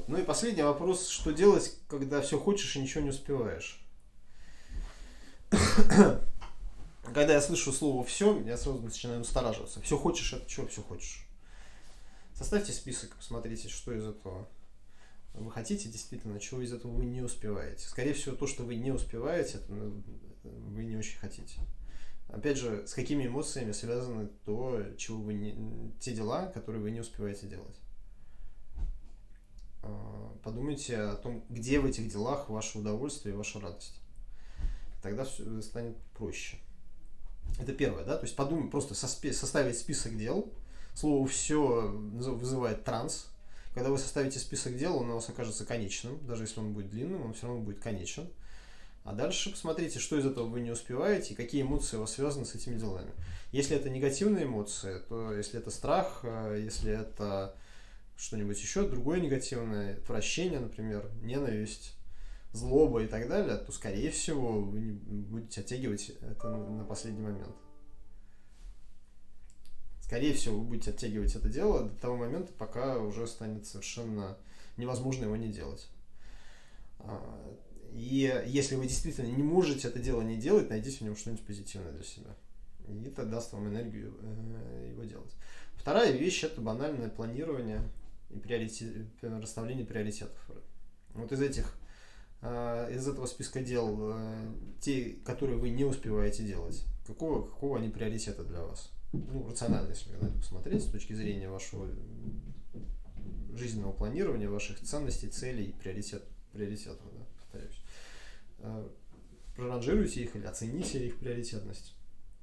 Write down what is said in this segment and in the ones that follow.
Вот. Ну и последний вопрос, что делать, когда все хочешь и ничего не успеваешь? Когда я слышу слово «все», я сразу начинаю настораживаться. Все хочешь, это что все хочешь? Составьте список, посмотрите, что из этого вы хотите действительно, чего из этого вы не успеваете. Скорее всего, то, что вы не успеваете, это вы не очень хотите. Опять же, с какими эмоциями связаны чего вы те дела, которые вы не успеваете делать. Подумайте о том, где в этих делах ваше удовольствие и ваша радость. Тогда все станет проще. Это первое, да, то есть подумать, просто составить список дел. Слово «все» вызывает транс. Когда вы составите список дел, он у вас окажется конечным. Даже если он будет длинным, он все равно будет конечен. А дальше посмотрите, что из этого вы не успеваете и какие эмоции у вас связаны с этими делами. Если это негативные эмоции, то если это страх, если это что-нибудь еще другое негативное, отвращение, например, ненависть, злоба и так далее, то, скорее всего, вы не будете оттягивать это на последний момент. Скорее всего, вы будете оттягивать это дело до того момента, пока уже станет совершенно невозможно его не делать. И если вы действительно не можете это дело не делать, найдите в нем что-нибудь позитивное для себя. И это даст вам энергию его делать. Вторая вещь – это банальное планирование и расставление приоритетов. Вот из этого списка дел, те, которые вы не успеваете делать, какого они приоритета для вас? Ну, рационально, если на это посмотреть, с точки зрения вашего жизненного планирования, ваших ценностей, целей, приоритетов, да, повторяюсь. Проранжируйте их или оцените их приоритетность.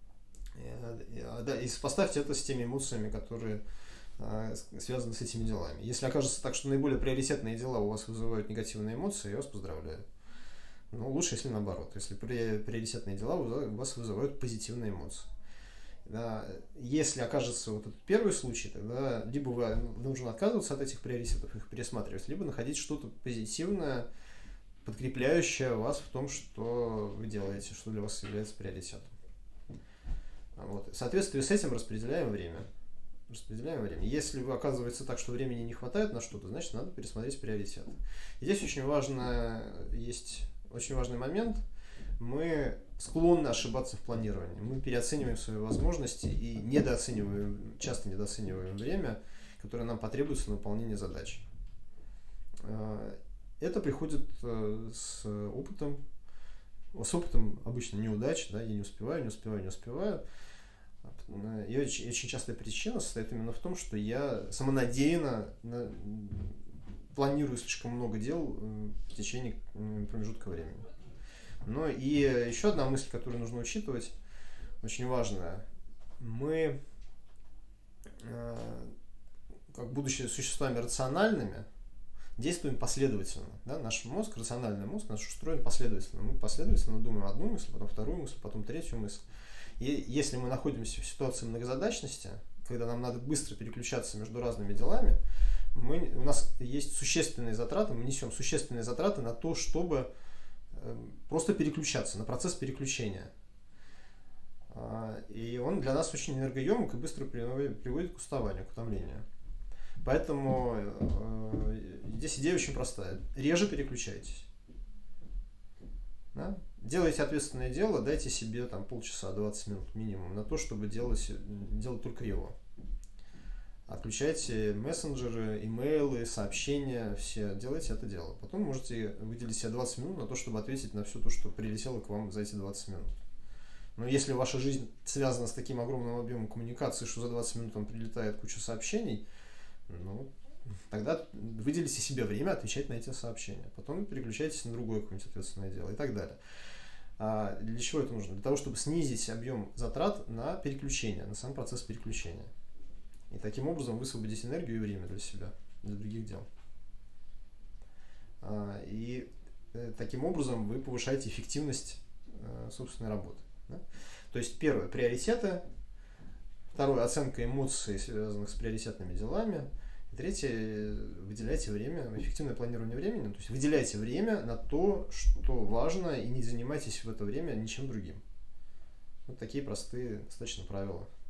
И сопоставьте это с теми эмоциями, которые связаны с этими делами. Если окажется так, что наиболее приоритетные дела у вас вызывают негативные эмоции, я вас поздравляю. Но лучше, если наоборот. Если приоритетные дела у вас вызывают позитивные эмоции. Если окажется вот этот первый случай, тогда либо нужно отказываться от этих приоритетов, их пересматривать, либо находить что-то позитивное, подкрепляющее вас в том, что вы делаете, что для вас является приоритетом. Вот. В соответствии с этим распределяем время. Если оказывается так, что времени не хватает на что-то, значит, надо пересмотреть приоритеты. И здесь есть очень важный момент. Мы склонны ошибаться в планировании. Мы переоцениваем свои возможности и часто недооцениваем время, которое нам потребуется на выполнение задач. Это приходит с опытом. С опытом обычно неудач, да, я не успеваю. И очень частая причина состоит именно в том, что я самонадеянно планирую слишком много дел в течение промежутка времени. Ну и еще одна мысль, которую нужно учитывать, очень важная. Мы, как будучи существами рациональными, действуем последовательно. Да? Наш мозг, рациональный мозг, наш устроен последовательно. Мы последовательно думаем одну мысль, потом вторую мысль, потом третью мысль. И если мы находимся в ситуации многозадачности, когда нам надо быстро переключаться между разными делами, у нас есть существенные затраты, мы несем существенные затраты на то, чтобы просто переключаться, на процесс переключения. И он для нас очень энергоемок и быстро приводит к уставанию, к утомлению. Поэтому здесь идея очень простая. Реже переключайтесь. Да? Делайте ответственное дело, дайте себе там полчаса, 20 минут минимум на то, чтобы делать только его. Отключайте мессенджеры, имейлы, сообщения, все, делайте это дело. Потом можете выделить себе 20 минут на то, чтобы ответить на все то, что прилетело к вам за эти 20 минут. Но если ваша жизнь связана с таким огромным объемом коммуникации, что за 20 минут вам прилетает куча сообщений, тогда выделите себе время отвечать на эти сообщения. Потом переключайтесь на другое какое-нибудь ответственное дело и так далее. Для чего это нужно? Для того, чтобы снизить объем затрат на переключение, на сам процесс переключения. И таким образом высвободить энергию и время для себя, для других дел. И таким образом вы повышаете эффективность собственной работы. Да? То есть первое – приоритеты. Второе – оценка эмоций, связанных с приоритетными делами. И третье – выделяйте время, эффективное планирование времени. То есть выделяйте время на то, что важно, и не занимайтесь в это время ничем другим. Вот такие простые достаточно правила.